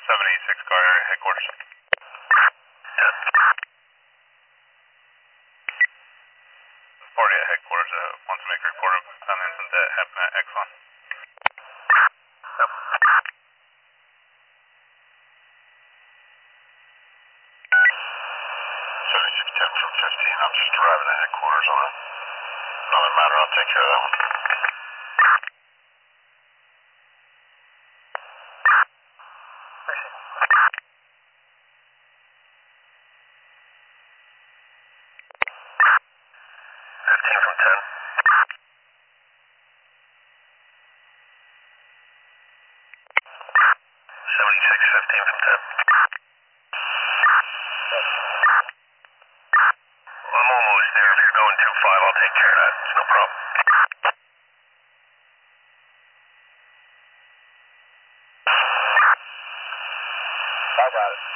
76 car area headquarters. Party at headquarters wants to make a report of an incident that happened at Exxon. Yep. 7610 from 15. I'm just arriving at headquarters on another matter. I'll take care of that one. I'm almost there. If you're going too far, I'll take care of that. It's no problem. I got it.